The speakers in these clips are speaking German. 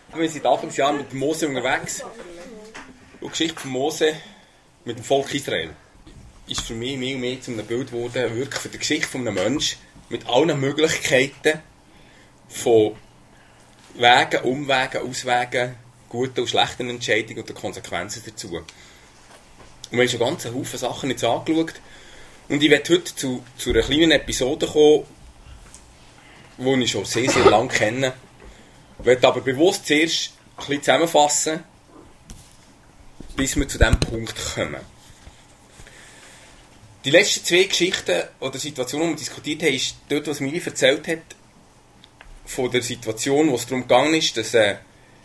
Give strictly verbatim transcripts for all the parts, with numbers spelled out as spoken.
Wir sind Anfangsjahr mit Mose unterwegs. Und die Geschichte von Mose mit dem Volk Israel ist für mich mehr und mehr zu einem Bild geworden, wirklich für die Geschichte von einem Menschen mit allen Möglichkeiten von Wegen, Umwegen, Auswegen, guten und schlechten Entscheidungen und den Konsequenzen dazu. Und wir haben schon ganz einen Haufen Sachen jetzt angeschaut. Und ich werde heute zu, zu einer kleinen Episode kommen, die ich schon sehr, sehr lange kenne. Ich werde aber bewusst zuerst ein bisschen zusammenfassen, bis wir zu diesem Punkt kommen. Die letzten zwei Geschichten oder Situationen, die wir diskutiert haben, ist dort, was Miri erzählt hat, von der Situation, wo es darum gegangen ist, dass äh,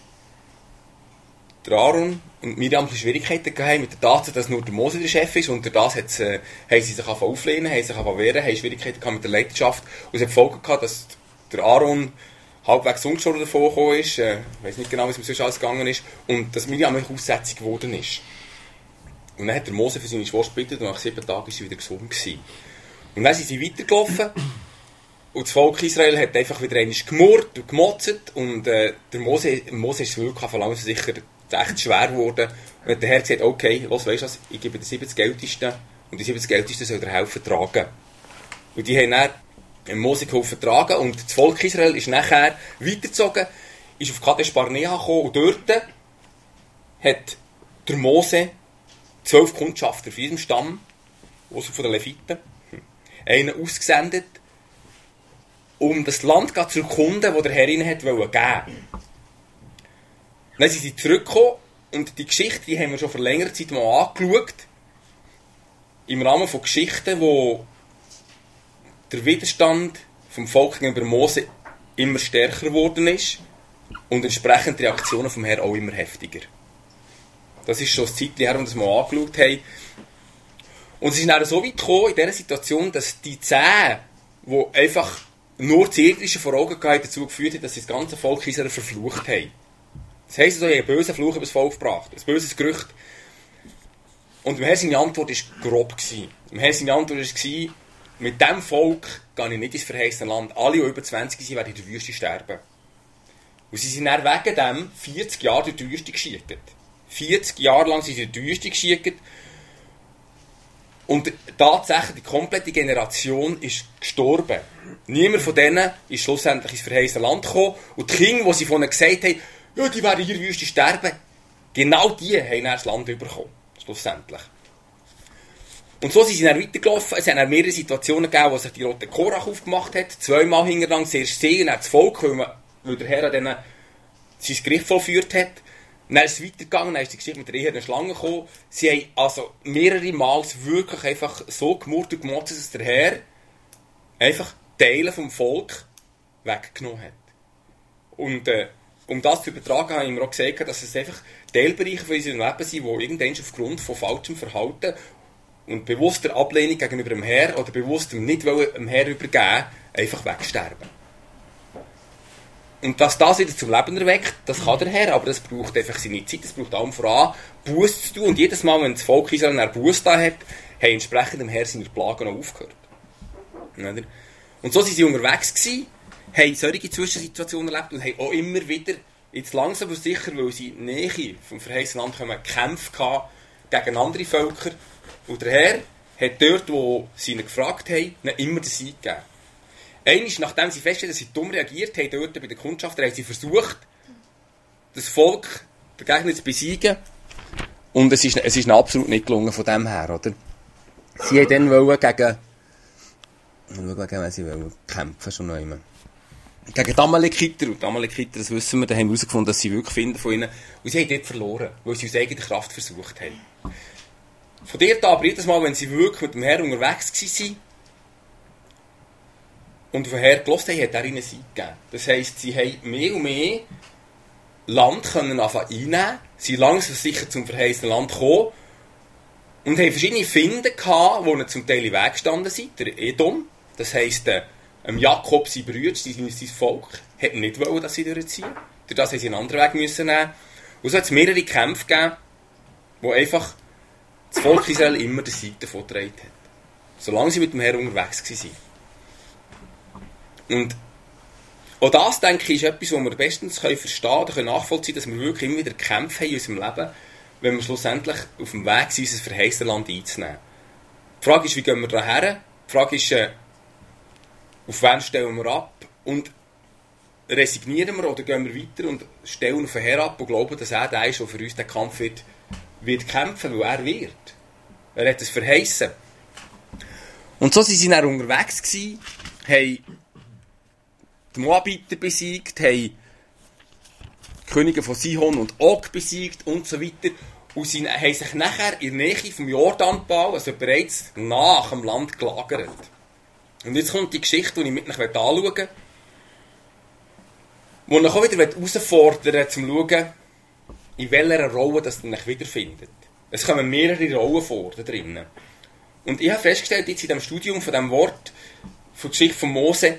der Aaron und Miriam Schwierigkeiten hatten mit der Tatsache, dass nur der Mose der Chef ist, und durch das hat's, äh, haben sie sich auflehnen, haben sich wehren, haben Schwierigkeiten gehabt mit der Leiterschaft, und es hat Folge gehabt, dass der Aaron halbwegs ungeschoren davon gekommen ist, äh, ich weiss nicht genau, wie es mir sonst alles gegangen ist, und dass Miriam eine Aussetzung geworden ist. Und dann hat der Mose für seine Schwester gebeten, und nach sieben Tagen war sie wieder gesund gewesen. Und dann sind sie weitergelaufen, und das Volk Israel hat einfach wieder einmal gemurrt und gemotzt, und äh, der Mose, Mose ist es wirklich von langsam sicher echt schwer geworden. Und hat der Herr gesagt, okay, was weisst du was, ich gebe den siebzig Ältesten, und die siebzig Ältesten sollen dir helfen tragen. Und die haben dann Mose geholfen tragen, und das Volk Israel ist nachher weitergezogen, ist auf Kadesh Barnea gekommen, und dort hat der Mose zwölf Kundschafter von diesem Stamm, also von den Leviten, einen ausgesendet, um das Land zu erkunden, das der Herr ihnen hat geben wollte. Dann sind sie zurückgekommen, und die Geschichte die haben wir schon vor längerer Zeit mal angeschaut, im Rahmen von Geschichten, wo der Widerstand vom Volk gegenüber Mose immer stärker geworden ist und entsprechend die Reaktionen vom Herrn auch immer heftiger. Das ist schon ein Zeitchen her, als wir das mal angeschaut haben. Und es ist dann so weit gekommen, in dieser Situation, dass die zehn, die einfach nur das Irdische vor Augen gehabt, dazu geführt hat, dass sie das ganze Volk Israel verflucht haben. Das heisst also, sie haben einen bösen Fluch über das Volk gebracht, ein böses Gerücht. Und dem Herrn seine Antwort war grob. Dem Herrn seine Antwort war, mit diesem Volk gehe ich nicht ins verheißene Land. Alle, die über zwanzig sind, werden in der Wüste sterben. Und sie sind dann wegen dem vierzig Jahre durch die Wüste geschickt. vierzig Jahre lang sind sie in die Wüste geschickt. Und tatsächlich, die komplette Generation ist gestorben. Niemand von denen ist schlussendlich ins verheißene Land gekommen. Und die Kinder, die sie von ihnen gesagt haben, ja, die werden hier in der Wüste sterben, genau die haben dann das Land bekommen. Schlussendlich. Und so sind sie dann weitergelaufen. Es hat dann mehrere Situationen gegeben, wo sich die rote Korach aufgemacht hat. Zweimal hinterlang, zuerst sie und dann das Volk, weil, man, weil der Herr an denen sein Gericht vollführt hat. Dann ist es weitergegangen, dann ist die Geschichte mit der ehernen Schlange gekommen. Sie haben also mehrere Mal wirklich einfach so gemurrt und gemotzt, dass der Herr einfach Teile vom Volk weggenommen hat. Und äh, um das zu übertragen, habe ich mir auch gesagt, dass es einfach Teilbereiche von unserem Leben sind, die irgendwann aufgrund von falschem Verhalten und bewusster Ablehnung gegenüber dem Herr oder bewusstem nicht dem Herr übergeben, einfach wegsterben. Und dass das wieder zum Leben erweckt, das kann der Herr, aber das braucht einfach seine Zeit, das braucht allem voran, Buße zu tun. Und jedes Mal, wenn das Volk Israel eine Buße da hat, haben entsprechend dem Herr seine Plagen noch aufgehört. Und so waren sie unterwegs gewesen, haben solche Zwischensituationen erlebt und haben auch immer wieder, jetzt langsam aber sicher, weil sie in die Nähe vom verheißenen Land kommen, Kämpfe gehabt gegen andere Völker. Und der Herr hat dort, wo sie ihn gefragt haben, ihnen immer den Sieg gegeben. Einmal, nachdem sie feststellen, dass sie dumm reagiert haben, dort bei den Kundschaftern, haben sie versucht, das Volk, den Gegner zu besiegen. Und es ist, es ist absolut nicht gelungen von dem her, oder? Sie haben dann wollen gegen, gegen sie wollen kämpfen, schon noch immer. Gegen die Amalekiter, und die Amalekiter, das wissen wir, da haben wir herausgefunden, dass sie wirklich finden von ihnen. Und sie haben dort verloren, weil sie aus eigener Kraft versucht haben. Von dort aber jedes Mal, wenn sie wirklich mit dem Herrn unterwegs waren und auf den Herrn gehört haben, hat er ihnen Sieg gegeben. Das heisst, sie haben mehr und mehr Land können einnehmen, sind langsam sicher zum verheißenen Land gekommen und haben verschiedene Finden gehabt, die ihnen zum Teil im Weg gestanden sind. Der Edom, das heisst, ähm, Jakob, sein Bruder, sein, sein Volk, hat nicht wollen, dass sie durchziehen. Durch das haben sie einen anderen Weg müssen nehmen. Und so hat es mehrere Kämpfe gegeben, wo einfach das Volk Israel immer den Sieg davon getragen hat. Solange sie mit dem Herrn unterwegs waren. Und auch das, denke ich, ist etwas, was wir bestens verstehen können oder nachvollziehen können, dass wir wirklich immer wieder Kämpfe haben in unserem Leben, wenn wir schlussendlich auf dem Weg sind, unser verheißenes Land einzunehmen. Die Frage ist, wie gehen wir da her? Die Frage ist, äh, auf wen stellen wir ab? Und resignieren wir oder gehen wir weiter und stellen auf den Herr ab und glauben, dass er der ist, der für uns den Kampf wird, wird kämpfen, weil er wird. Er hat es verheißen. Und so waren sie dann unterwegs gewesen, haben die Moabiter besiegt, haben die Könige von Sihon und Og besiegt und so weiter. Und sie haben sich nachher in der Nähe vom Jordanbau, also bereits nach dem Land gelagert. Und jetzt kommt die Geschichte, die ich mit euch anschauen möchte, wo ich auch wieder herausfordern möchte, um zu schauen, in welcher Rolle das ihr euch wiederfindet. Es kommen mehrere Rollen vor da drinnen. Und ich habe festgestellt, jetzt in dem Studium von diesem Wort, von der Geschichte von Mose,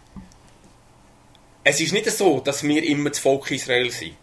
es ist nicht so, dass wir immer das Volk Israel sind.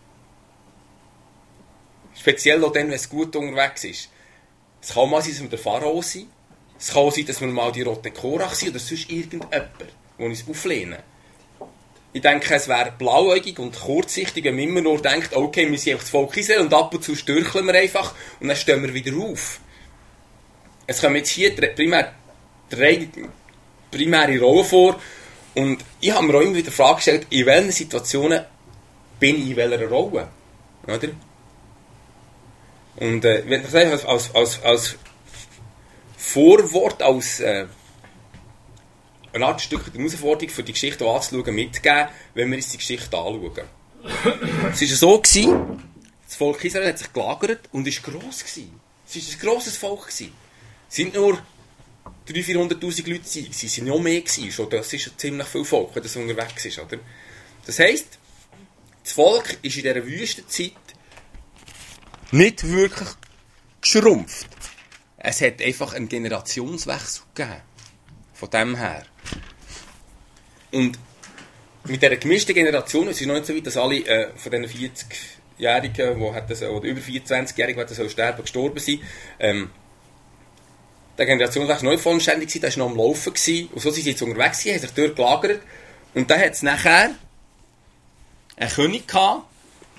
Speziell auch dann, wenn es gut unterwegs ist. Es kann mal sein, dass wir der Pharao sind. Es kann auch sein, dass wir mal die Roten Korach sind oder sonst irgendjemand, der uns auflehnen. Ich denke, es wäre blauäugig und kurzsichtig, wenn man immer nur denkt, okay, wir sind einfach das Volk Israel und ab und zu stürcheln wir einfach und dann stehen wir wieder auf. Es kommen jetzt hier primär drei primäre Rollen vor und ich habe mir auch immer wieder die Frage gestellt, in welchen Situationen bin ich in welcher Rolle? Oder? Und äh, wenn ich das als, als, als Vorwort, als äh, eine Art Stück der Herausforderung für die Geschichte anzuschauen, mitgeben, wenn wir uns die Geschichte anschauen. Es war so, gewesen, das Volk Israel hat sich gelagert und war gross gewesen. Es war ein grosses Volk gewesen. Es waren nur dreihunderttausend, vierhunderttausend Leute, es waren noch mehr gewesen, schon. Das ist ziemlich viel Volk, wenn das unterwegs ist. Oder? Das heisst, das Volk ist in dieser Wüstenzeit nicht wirklich geschrumpft. Es hat einfach einen Generationswechsel gegeben. Von dem her. Und mit dieser gemischten Generation, es ist noch nicht so weit, dass alle äh, von diesen vierzigjährigen, wo hat das, oder über vierundzwanzigjährigen, die so sterben, gestorben sind, ähm, der Generationswechsel noch nicht vollständig war, der war noch am Laufen gewesen, und so sind sie jetzt unterwegs gewesen, haben sich dort gelagert, und dann hat es nachher einen König gehabt,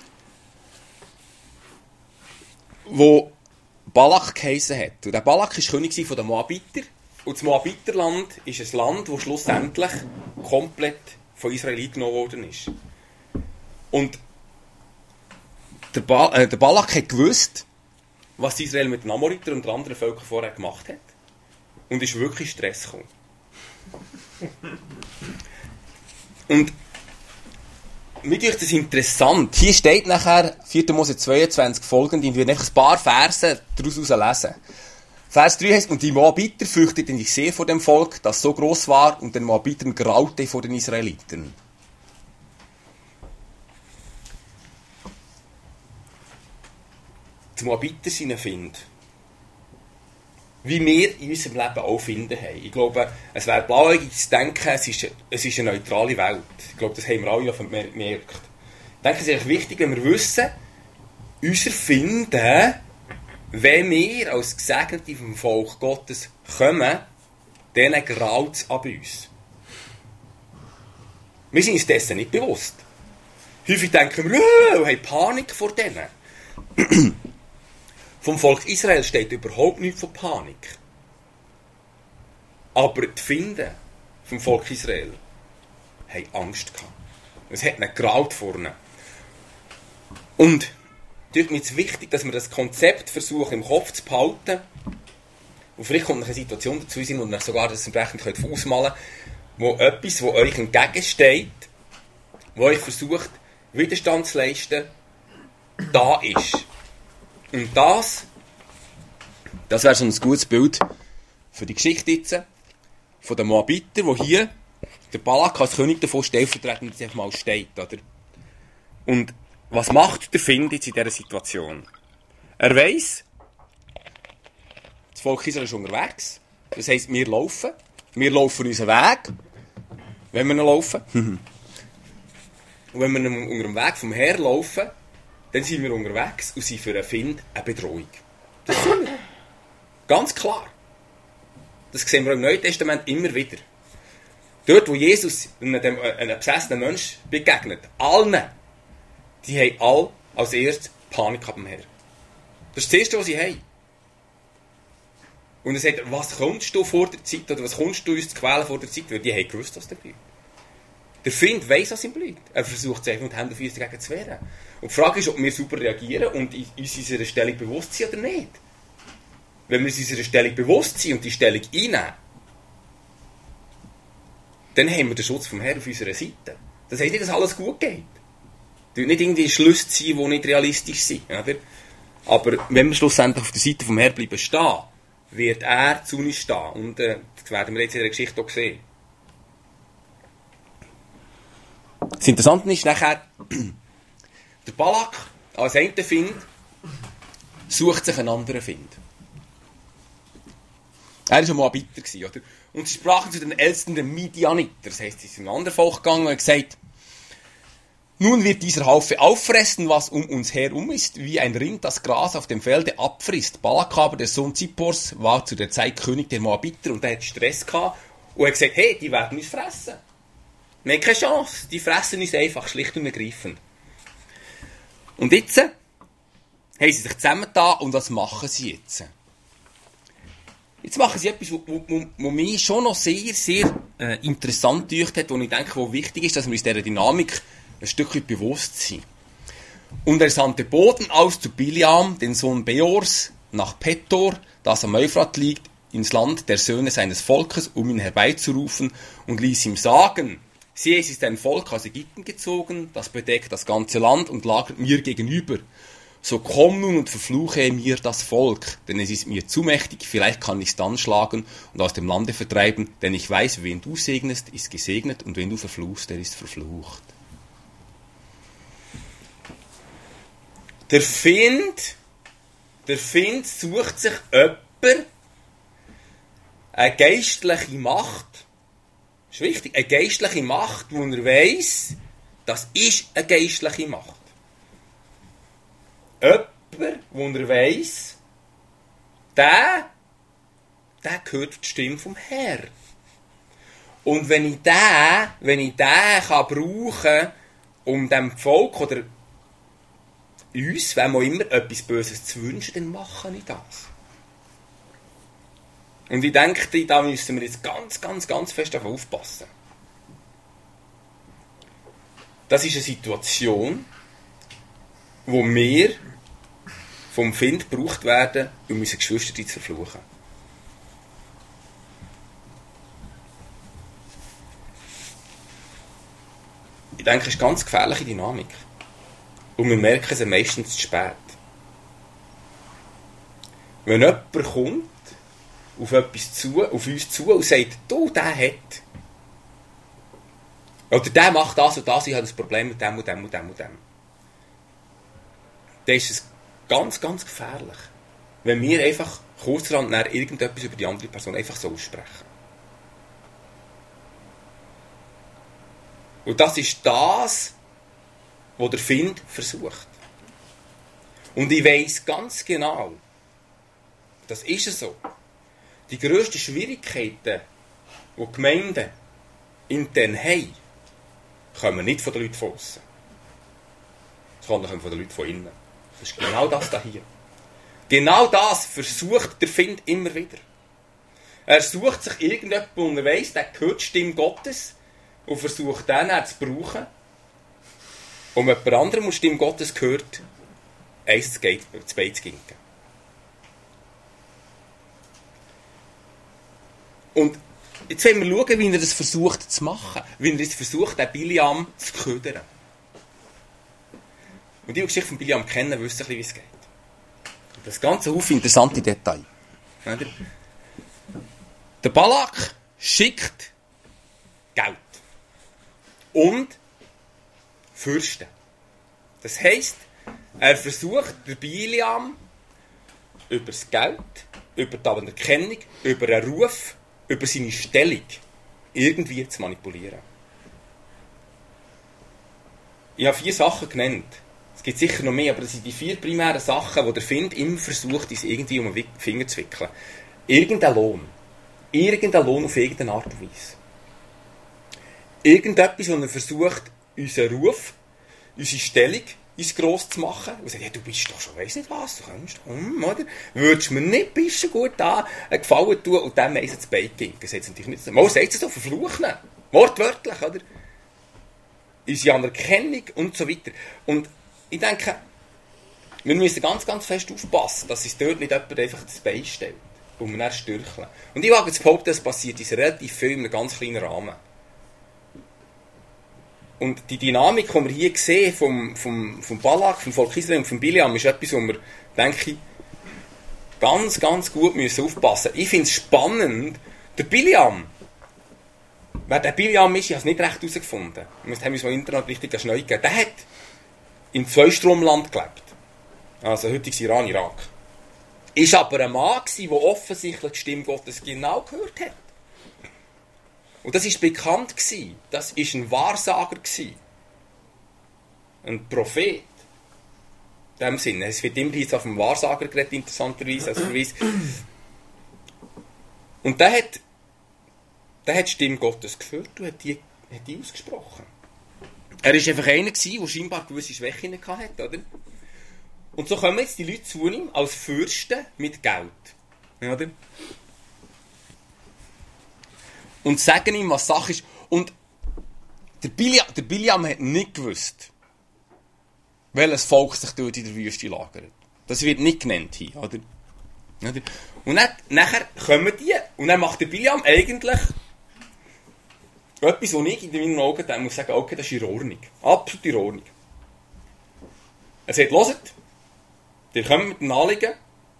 der Balak geheissen hat. Und der Balak war König von den Moabiter. Und das Moabiterland ist ein Land, das schlussendlich komplett von Israel eingenommen worden ist. Und der, ba äh, der Balak hat gewusst, was Israel mit den Amoritern und den anderen Völkern vorher gemacht hat. Und ist wirklich in Stress gekommen. Und mir ist das interessant. Hier steht nachher vierter Mose zweiundzwanzig folgend, und wir werden ein paar Verse daraus lesen. Vers drei heißt, und die Moabiter fürchteten sich sehr vor dem Volk, das so groß war, und den Moabitern graute vor den Israeliten. Die Moabiter sind ein Find. Wie wir in unserem Leben auch finden haben. Ich glaube, es wäre blauäugig zu denken, es ist, es ist eine neutrale Welt. Ich glaube, das haben wir alle gemerkt. Ich denke, es ist wichtig, wenn wir wissen, unser Finden, wenn wir als Gesegnete vom Volk Gottes kommen, dann graut es an uns. Wir sind uns dessen nicht bewusst. Häufig denken wir, oh, wir haben Panik vor denen. Vom Volk Israel steht überhaupt nichts von Panik. Aber die Finden vom Volk Israel haben Angst gehabt. Es hat ihnen graut vorne. Und es ist mir jetzt wichtig, dass wir das Konzept versuchen im Kopf zu behalten. Und vielleicht kommt noch eine Situation dazu sein, und ihr sogar das entsprechend könnt ausmalen könnt, wo etwas, wo euch entgegensteht, wo euch versucht, Widerstand zu leisten, da ist. Und das, das wäre so ein gutes Bild für die Geschichte jetzt, von den Moabiter, wo hier der Balak als König davon stellvertretend jetzt einfach mal steht. Oder? Und was macht der Find jetzt in dieser Situation? Er weiss, das Volk Israel ist unterwegs. Das heisst, wir laufen. Wir laufen unseren Weg. Wenn wir noch laufen. Und wenn wir unter dem Weg vom Herr laufen, dann sind wir unterwegs und sind für einen Find eine Bedrohung. Das sind wir. Ganz klar. Das sehen wir im Neuen Testament immer wieder. Dort, wo Jesus einem, einem besessenen Menschen begegnet, allen, die haben alle als erstes Panik ab dem Herrn. Das ist das Erste, was sie haben. Und er sagt, was kommst du vor der Zeit, oder was kommst du uns zu quälen vor der Zeit? Weil die haben gewusst, was da bleibt. Der Find weiss, was ihm bleibt. Er versucht es einfach mit Händen und Füßen dagegen zu wehren. Und die Frage ist, ob wir super reagieren und uns unserer Stellung bewusst sind oder nicht. Wenn wir uns unserer Stellung bewusst sind und die Stellung einnehmen, dann haben wir den Schutz vom Herrn auf unserer Seite. Das heisst nicht, dass alles gut geht. Es nicht irgendwie Schlüsse ziehen, die nicht realistisch sind. Oder? Aber wenn wir schlussendlich auf der Seite vom Herrn bleiben stehen, wird er zu uns stehen. Und äh, das werden wir jetzt in der Geschichte auch sehen. Das Interessante ist nachher, der Balak als einen Find sucht sich einen anderen Find. Er war ein Moabiter, oder? Und sie sprachen zu den Ältesten der Midianiter. Das heisst, sie sind in ein anderes Volk gegangen und haben gesagt, nun wird dieser Haufe auffressen, was um uns herum ist, wie ein Rind das Gras auf dem Felde abfrisst. Balak aber, der Sohn Zippors, war zu der Zeit König der Moabiter und er hat Stress gehabt und hat gesagt, hey, die werden uns fressen. Wir haben keine Chance, die fressen uns einfach, schlicht und ergreifend. Und jetzt haben sie sich zusammengetan und was machen sie jetzt? Jetzt machen sie etwas, was mich schon noch sehr, sehr äh, interessant gedacht hat, wo ich denke, wo wichtig ist, dass wir uns dieser Dynamik ein Stückchen bewusst sind. Und er sandte Boten aus zu Biliam, den Sohn Beors, nach Petor, das am Euphrat liegt, ins Land der Söhne seines Volkes, um ihn herbeizurufen, und ließ ihm sagen, siehe, es ist ein Volk aus Ägypten gezogen, das bedeckt das ganze Land und lagert mir gegenüber. So komm nun und verfluche mir das Volk, denn es ist mir zu mächtig, vielleicht kann ich es dann schlagen und aus dem Lande vertreiben, denn ich weiß, wen du segnest, ist gesegnet, und wen du verfluchst, der ist verflucht. Der Find, der Find sucht sich jemanden, eine geistliche Macht, das ist wichtig, eine geistliche Macht, wo er weiss, das ist eine geistliche Macht. Jemand, wo er weiss, der, der hört die Stimme vom Herrn. Und wenn ich den, wenn ich den kann brauchen, um dem Volk oder uns, wem auch immer, etwas Böses zu wünschen, dann mache ich das. Und ich denke, da müssen wir jetzt ganz, ganz, ganz fest darauf aufpassen. Das ist eine Situation, wo wir vom Find gebraucht werden, um unsere Geschwister zu verfluchen. Ich denke, es ist eine ganz gefährliche Dynamik. Und wir merken es meistens zu spät. Wenn jemand kommt, auf etwas zu, auf uns zu und sagt, du, der hat. Oder der macht das und das, ich habe ein Problem mit dem und dem und dem und dem. Dann ist es ganz, ganz gefährlich, wenn wir einfach kurzerhand irgendetwas über die andere Person einfach so aussprechen. Und das ist das, was der Find versucht. Und ich weiss ganz genau, das ist es so. Die grössten Schwierigkeiten, die die Gemeinden intern haben, kommen nicht von den Leuten von außen. Das kommt von den Leuten von innen. Das ist genau das da hier. Genau das versucht der Find immer wieder. Er sucht sich irgendjemanden, wo er weiss, der hört die Stimme Gottes und versucht den dann zu brauchen, um jemand anderem, der die Stimme Gottes gehört, eins zu Bein zu ginken. Und jetzt wollen wir schauen, wie er das versucht zu machen. Wie er es versucht, den Biliam zu ködern. Und die, die Geschichte von Biliam kennen, wissen ein bisschen, wie es geht. Und das ganze Haufen interessante Details. Der Balak schickt Geld. Und Fürsten. Das heisst, er versucht, den Biliam über das Geld, über die Anerkennung, über einen Ruf, über seine Stellung irgendwie zu manipulieren. Ich habe vier Sachen genannt. Es gibt sicher noch mehr, aber das sind die vier primären Sachen, die der Find immer versucht, uns irgendwie um den Finger zu wickeln. Irgendein Lohn. Irgendein Lohn auf irgendeine Art und Weise. irgendetwas, wo er versucht, unseren Ruf, unsere Stellung, uns gross zu machen. Und sagt, ja, du bist doch schon, weiss nicht was, du kommst um, oder? Würdest mir nicht bisschen gut an, einen Gefallen tun und dem eins ins Bein gehen. Das sagt es natürlich nicht. Mal sagt es doch, verfluchen. Wortwörtlich, oder? Unsere Anerkennung und so weiter. Und ich denke, wir müssen ganz, ganz fest aufpassen, dass uns dort nicht jemand einfach das Bein stellt und wir dann stürcheln. Und ich wage zu behaupten, das passiert uns relativ viel in einem ganz kleinen Rahmen. Und die Dynamik, die wir hier sehen, vom, vom, vom Balak, vom Volk Israel und vom Biliam, ist etwas, wo wir, denke ich, ganz, ganz gut müssen aufpassen müssen. Ich finde es spannend, der Biliam, wer der Biliam ist, ich habe es nicht recht herausgefunden. Wir haben uns mal im Internet richtig schnell gegeben. Der hat im Zweistromland gelebt. Also heutiges Iran, Irak. Ist aber ein Mann gewesen, der offensichtlich die Stimme Gottes genau gehört hat. Und das war bekannt gewesen. Das war ein Wahrsager gewesen. Ein Prophet. In dem Sinne. Es wird immer jetzt auf den Wahrsager geredet, interessanterweise, als Verweis. Und der hat, der hat die Stimme Gottes gehört und hat die, hat die ausgesprochen. Er war einfach einer gewesen, der scheinbar gewisse Schwächen hatte, oder? Und so kommen jetzt die Leute zu ihm als Fürsten mit Geld. Oder? Und sagen ihm, was Sache ist. Und der Biliam, der Biliam hat nicht gewusst, welches Volk sich dort in der Wüste lagert. Das wird nicht genannt hier, oder? Und dann, nachher kommen die, und dann macht der Biliam eigentlich etwas, wo ich in meinen Augen dann muss sagen, okay, das ist in Ordnung. Absolut in Ordnung. Er sagt, hört, ihr kommt mit dem Anliegen.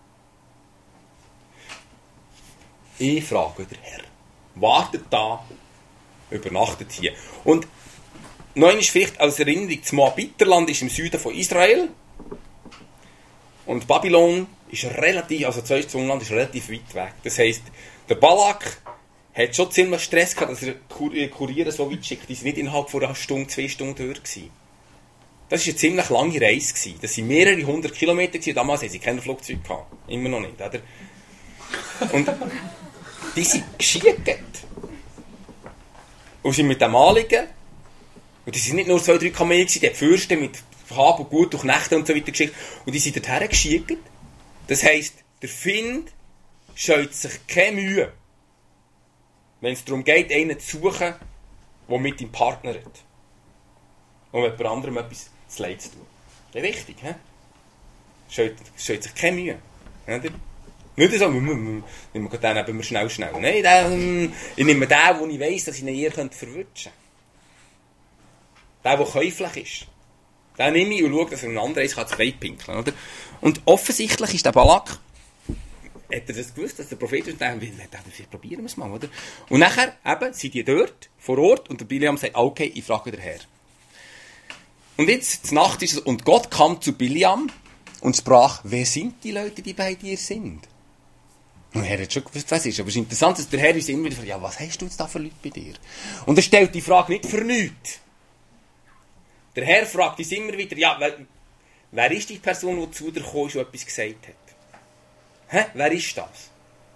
Ich frage den Herr. Wartet da, übernachtet hier. Und noch einmal vielleicht als Erinnerung, das Moabiterland ist im Süden von Israel. Und Babylon ist relativ, also das Zweistromland ist relativ weit weg. Das heisst, der Balak hat schon ziemlich Stress gehabt, dass er Kuriere so weit schickt. Die sind nicht innerhalb von einer Stunde, zwei Stunden dort gewesen. Das war eine ziemlich lange Reise gewesen. Das waren mehrere hundert Kilometer gewesen. Damals hatten sie keine Flugzeuge gehabt. Immer noch nicht, oder? Und die sind geschiegt. Und sind mit dem Anliegen, und die sind nicht nur zwei, drei Kamele gewesen, die Fürsten mit Hab und Gut durch Nächte und so weiter geschickt. Und die sind dorthin geschiegt. Das heisst, der Find scheut sich keine Mühe, wenn es darum geht, einen zu suchen, der mit ihm partnert. Und mit jemand anderem etwas zu Leid zu tun. Das ist wichtig, he? Scheut, scheut sich keine Mühe. Oder? Nicht so, nehmen wir den eben schnell, schnell. Nein, den, ich nehme den, wo ich weiss, dass ich ihn eher verwutschen könnte. Der, der käuflich ist. Den nehme ich und schaue, dass er einen anderen ins Bein pinkeln kann. Und offensichtlich ist der Balak, hat er das gewusst, dass der Prophet ist, und dann probieren wir es mal, oder? Und nachher eben, sind die dort, vor Ort, und der Biliam sagt, okay, ich frage den Herr. Und jetzt, die Nacht ist es, und Gott kam zu Biliam und sprach, wer sind die Leute, die bei dir sind? Und der Herr hat schon gewusst, was es ist. Aber es ist interessant, dass der Herr uns immer wieder fragt, ja, was hast du jetzt da für Leute bei dir? Und er stellt die Frage nicht für nichts. Der Herr fragt uns immer wieder, ja, wer, wer ist die Person, die zu dir gekommen ist und etwas gesagt hat? Hä? Wer ist das?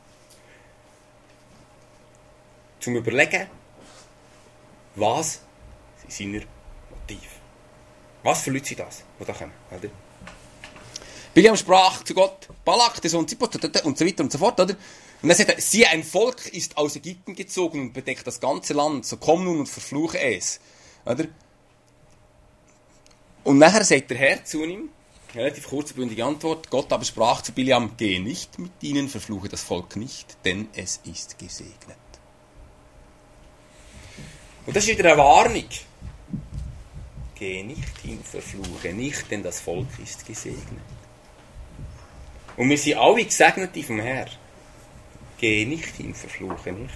Zum Überlegen, was sind seine Motive? Was für Leute sind das, die da kommen? Oder? Biliam sprach zu Gott, Balak, der Sohn Zippor, und so weiter und so fort, oder? Und dann sagt er, siehe, ein Volk ist aus Ägypten gezogen und bedeckt das ganze Land, so komm nun und verfluche es. Oder? Und nachher sagt der Herr zu ihm, relativ kurzbündige Antwort, Gott aber sprach zu Biliam, geh nicht mit ihnen, verfluche das Volk nicht, denn es ist gesegnet. Und das ist wieder eine Warnung. Geh nicht hin, verfluche nicht, denn das Volk ist gesegnet. Und wir sind alle Gesegnete vom Herrn. Geh nicht hin, verfluche nicht.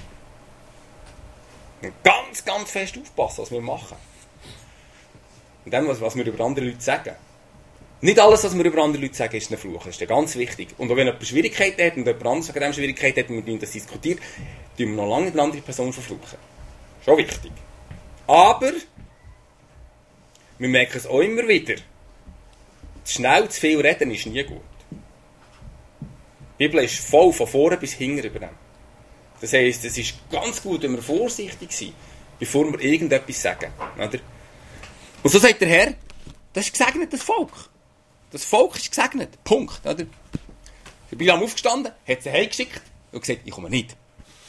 Und ganz, ganz fest aufpassen, was wir machen. Und dann, was, was wir über andere Leute sagen. Nicht alles, was wir über andere Leute sagen, ist ein Fluch. Das ist ja ganz wichtig. Und auch wenn jemand Schwierigkeiten hat und jemand anderes wegen dem Schwierigkeiten hat und mit ihm das diskutiert, tun wir noch lange eine andere Person verfluchen. Schon wichtig. Aber wir merken es auch immer wieder. Zu schnell zu viel reden ist nie gut. Die Bibel ist voll von vorne bis hinten über dem. Das heisst, es ist ganz gut, wenn wir vorsichtig sind. bevor wir irgendetwas sagen. Oder? Und so sagt der Herr, das ist gesegnet, das Volk. Das Volk ist gesegnet. Punkt. Oder? Der Bilam aufgestanden, hat sie heimgeschickt und gesagt, ich komme nicht.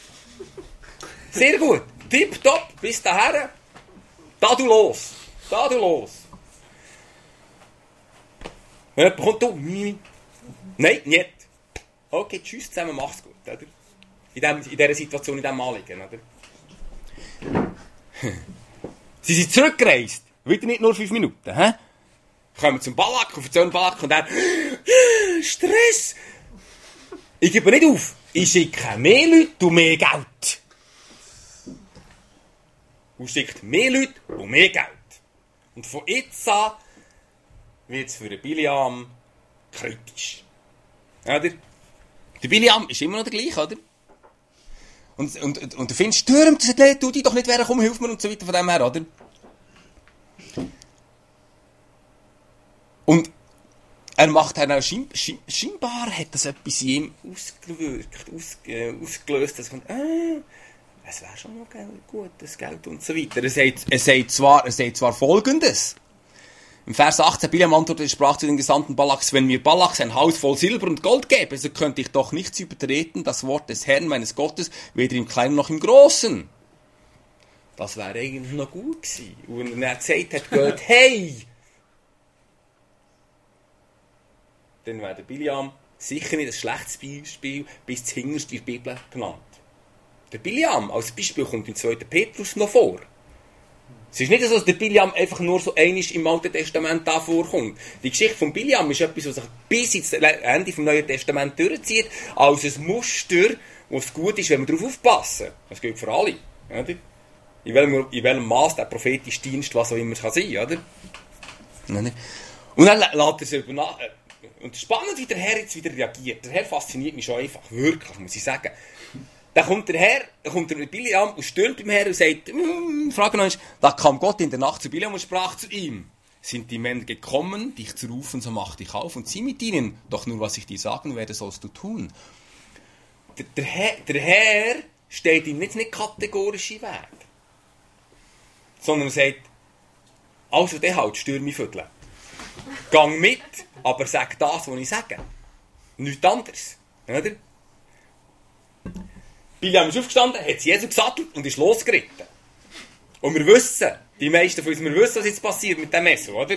Sehr gut. Tipptopp, bis dahin. Da du los. Da du los. Wenn jemand kommt, du, Mimi. Nein, nicht. Okay, tschüss zusammen, mach's gut. Oder? In, dem, in dieser Situation, in diesem Anliegen. Oder? Sie sind zurückgereist. Wieder nicht nur fünf Minuten. He? Kommen zum Balak und erzählen Balak und dann Stress. Ich gebe nicht auf. Ich schicke mehr Leute und mehr Geld. Und schickt mehr Leute und mehr Geld. Und von jetzt an wird es für den Biliam kritisch. Oder? Der Biliam ist immer noch der gleiche, oder? Und, und, und du findest, stürmt, tu dich doch nicht wehren, komm, hilf mir und so weiter von dem her, oder? Und er macht dann auch, schein, schein, scheinbar hat das etwas in ihm ausgewirkt, aus, äh, ausgelöst, dass er kommt, ah, es wäre schon noch Geld, gutes Geld und so weiter. Er sagt, er sagt, zwar, er sagt zwar Folgendes. Im Vers achtzehn, Biliam antwortete, sprach zu den Gesandten Balaks, wenn mir Balak ein Haus voll Silber und Gold gäbe, so könnte ich doch nichts übertreten, das Wort des Herrn, meines Gottes, weder im Kleinen noch im Großen. Das wäre eigentlich noch gut gewesen. Und wenn er gesagt hat, Gott, hey! Dann wäre der Biliam sicher nicht ein schlechtes Beispiel bis zuhinterst in der Bibel genannt. Der Biliam als Beispiel kommt im zweiten Petrus noch vor. Es ist nicht so, dass der Biliam einfach nur so einmal im Alten Testament da vorkommt. Die Geschichte von Biliam ist etwas, was sich bis ins Ende des Neuen Testaments durchzieht, als ein Muster, wo es gut ist, wenn wir darauf aufpassen. Das gilt für alle. Oder? In welchem, in welchem Maß der prophetische Dienst, was auch immer kann sein, oder? Und dann lässt er es über nach. Und spannend, wie der Herr jetzt wieder reagiert. Der Herr fasziniert mich schon einfach, wirklich, muss ich sagen. Dann kommt der Herr, dann kommt der Biliam und stürmt beim Herrn und sagt, mm, frage noch einmal, da kam Gott in der Nacht zu Biliam und sprach zu ihm, sind die Männer gekommen, dich zu rufen, so mach dich auf und zieh mit ihnen, doch nur was ich dir sagen werde, sollst du tun. Der, der, Herr, der Herr steht ihm nicht nicht kategorisch im Weg, sondern sagt, also der halt, stürme Vögel. Gang mit, aber sag das, was ich sage. Nichts anderes. Oder? Biliam ist aufgestanden, hat Jesus gesattelt und ist losgeritten. Und wir wissen, die meisten von uns, wir wissen, was jetzt passiert mit dem Messer, oder?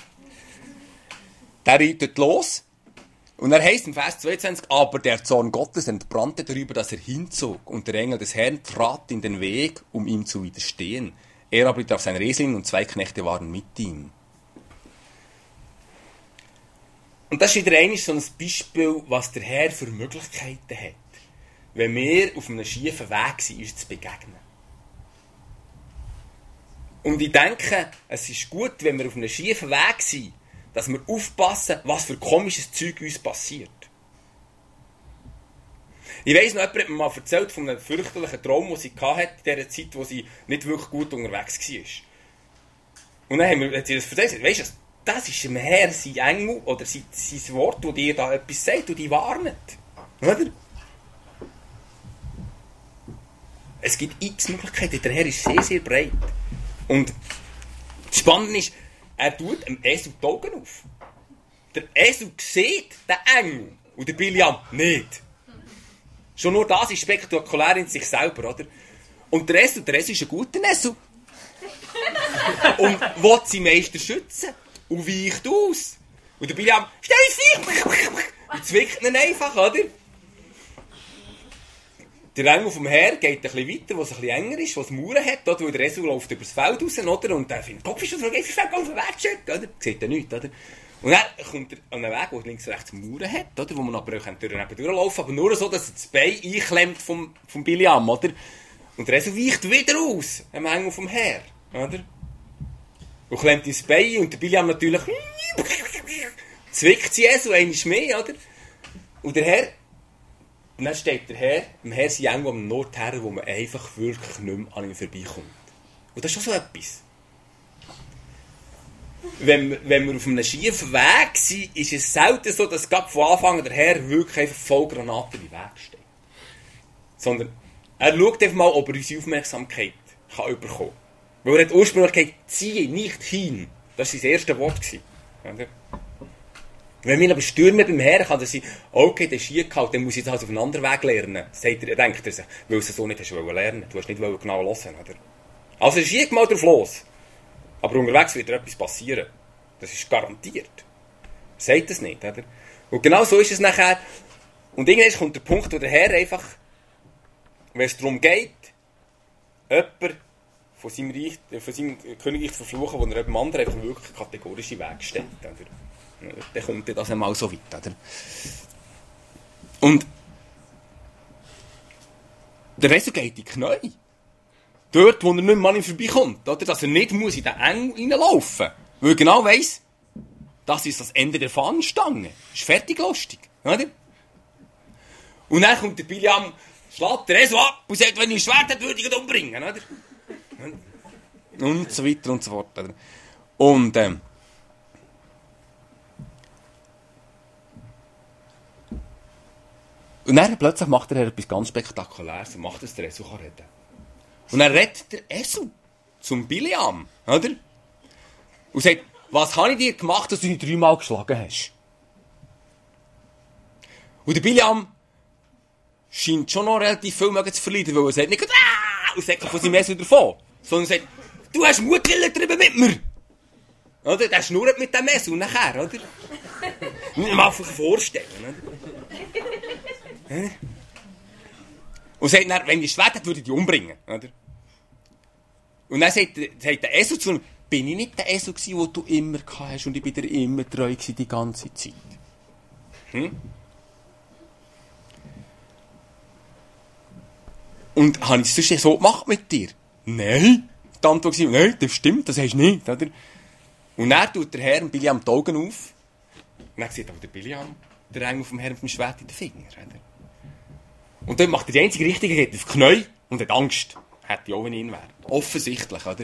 Der reitet los. Und er heisst im Vers zweiundzwanzig, aber der Zorn Gottes entbrannte darüber, dass er hinzog. Und der Engel des Herrn trat in den Weg, um ihm zu widerstehen. Er aber ritt auf seinen Eseln und zwei Knechte waren mit ihm. Und das ist wieder einmal so ein Beispiel, was der Herr für Möglichkeiten hat, wenn wir auf einem schiefen Weg sind, uns zu begegnen. Und ich denke, es ist gut, wenn wir auf einem schiefen Weg sind, dass wir aufpassen, was für komisches Zeug uns passiert. Ich weiss noch, jemand hat mir mal erzählt von einem fürchterlichen Traum, den sie hatte, in der Zeit, wo sie nicht wirklich gut unterwegs war. Und dann haben wir, hat sie das erzählt, weisst du, das ist dem Herr sein Engel oder sein, sein Wort, das dir da etwas sagt und dich warnet. Oder? Es gibt x Möglichkeiten. Der Herr ist sehr, sehr breit. Und das Spannende ist, er tut dem Esel die Augen auf. Der Esel sieht den Engel und der Biliam nicht. Schon nur das ist spektakulär in sich selber, oder? Und der Esel, der Esel ist ein guter Esel. Und will seinen Meister schützen. Und weicht aus. Und der Biliam, stell dich! Und zwickt ihn einfach, oder? Der Engel vom Herr geht ein bisschen weiter, wo es ein bisschen enger ist, wo es Mauern hat, dort, wo der Esel läuft über das Feld raus, oder? Und der findet, Kopf ist schon so, geht Feld auf den Weg geschickt, oder? Sieht er nichts, oder? Und dann kommt er an einen Weg, wo links und rechts Mauern hat, oder? Wo man aber auch neben durchlaufen, aber nur so, dass er das Bein einklemmt vom, vom Biliam, oder? Und der Esel weicht wieder aus, dem Engel vom Herr, oder? Und klemmt ins Bein und der Biliam natürlich zwickt sie Esel, einmal mehr, oder? Und der Herr, und dann steht der Herr, im Herr sind irgendwo am Nordherren, wo man einfach wirklich nicht mehr an ihm vorbeikommt. Und das ist schon so etwas. Wenn, wenn wir auf einem schiefen Weg sind, ist es selten so, dass gerade von Anfang an der Herr wirklich einfach voll Granaten im Weg steht. Sondern er schaut einfach mal, ob er unsere Aufmerksamkeit kann überkommen. Weil er hat ursprünglich gesagt, ziehe nicht hin. Das war sein erstes Wort. Wenn wir aber stürmen beim Herrn, kann das sein, okay, der ist hier gehalten, dann muss ich das halt auf einen anderen Weg lernen. Sagt er, denkt er sich, weil du es so nicht hast lernen. Du hast nicht genau hören, oder? Also schieb mal drauf los. Aber unterwegs wird dir etwas passieren. Das ist garantiert. Sagt das nicht, oder? Und genau so ist es nachher. Und irgendwann kommt der Punkt, wo der Herr einfach, wenn es darum geht, jemanden von seinem, Reich, von seinem Königreich zu verfluchen, wo er einem anderen einfach wirklich kategorisch im Weg steht, oder? Dann kommt das einmal so weit, oder? Und der Esel geht in die Knie. Dort, wo er nicht mehr an ihm vorbeikommt, oder? Dass er nicht muss in den Eng reinlaufen muss. Weil er genau weiss, das ist das Ende der Fahnenstange. Ist fertig lustig, oder? Und dann kommt der Biliam, schlägt der Esel ab und sagt, wenn ich ein Schwert hätte, würde ich ihn umbringen, oder? Und so weiter und so fort, oder? Und, ähm, und dann plötzlich macht er etwas ganz Spektakuläres und macht, dass der Esel reden kann. Und dann redet der Esel zum Biliam, oder? Und sagt, was habe ich dir gemacht, dass du mich dreimal geschlagen hast? Und der Biliam scheint schon noch relativ viel zu verleiden, weil er sagt nicht, ah! Und sagt von seinem Esel davon, sondern sagt, du hast Mutwillen getrieben mit mir. Oder? Der schnurrt mit dem Esel nachher, oder? Muss man sich vorstellen, oder? Und sagt dann, wenn ich Schwert hätte, würde ich dich umbringen, oder? Und dann sagt, sagt der Esel zu ihm, bin ich nicht der Esel gewesen, den du immer gehabt hast und ich bin dir immer treu gewesen die ganze Zeit? Hm? Und habe ich es sonst so gemacht mit dir? Nein. Die Antwort war, nein, das stimmt, das hast du nicht, oder? Und dann tut der Herr Biliam die Augen auf. Und dann sieht aber der Biliam den Ring auf dem Herrn mit dem Schwert in den Finger, oder? Und dann macht er die einzige Richtige, geht auf die Knie und hat Angst. Hätte auch, wenn ich ihn wäre. Offensichtlich, oder?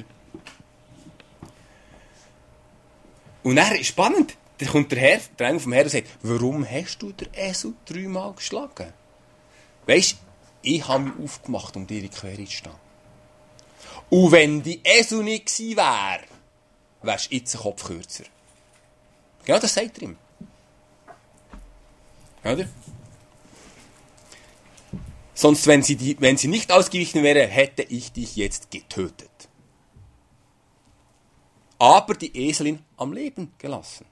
Und dann ist spannend. Dann kommt der Herr, der Engel vom Herrn und sagt, warum hast du den Esel dreimal geschlagen? Weisst, ich habe mich aufgemacht, um dir in die Quere zu stehen. Und wenn die Esel nicht gewesen wäre, wärst du jetzt ein Kopf kürzer. Genau das sagt er ihm. Oder? Sonst, wenn sie, die, wenn sie nicht ausgewichen wäre, hätte ich dich jetzt getötet. Aber die Eselin am Leben gelassen.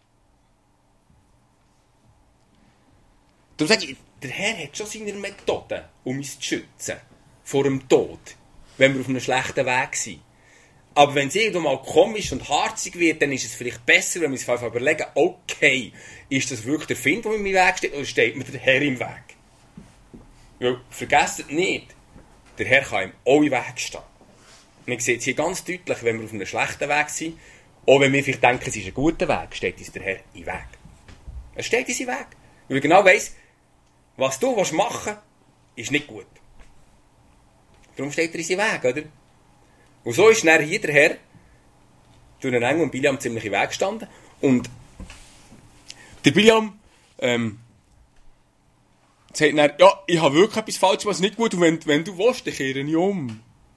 Darum sage ich, der Herr hat schon seine Methoden, um uns zu schützen vor dem Tod, wenn wir auf einem schlechten Weg sind. Aber wenn es irgendwann mal komisch und harzig wird, dann ist es vielleicht besser, wenn wir uns einfach überlegen, okay, ist das wirklich der Find, der in meinem Weg steht, oder steht mir der Herr im Weg? Ja, vergesst nicht, der Herr kann ihm auch im Weg stehen. Man sieht es hier ganz deutlich, wenn wir auf einem schlechten Weg sind, auch wenn wir vielleicht denken, es ist ein guter Weg, steht uns der Herr im Weg. Er steht uns im Weg. Weil er genau weiss, was du machen willst, ist nicht gut. Darum steht er uns im Weg, oder? Und so ist dann hier der Herr durch den Engel und Biliam ziemlich im Weg gestanden. Und der Biliam ähm, sagt dann, ja, ich habe wirklich etwas falsch, was nicht gut, und wenn, wenn du willst, dann kehre ich um.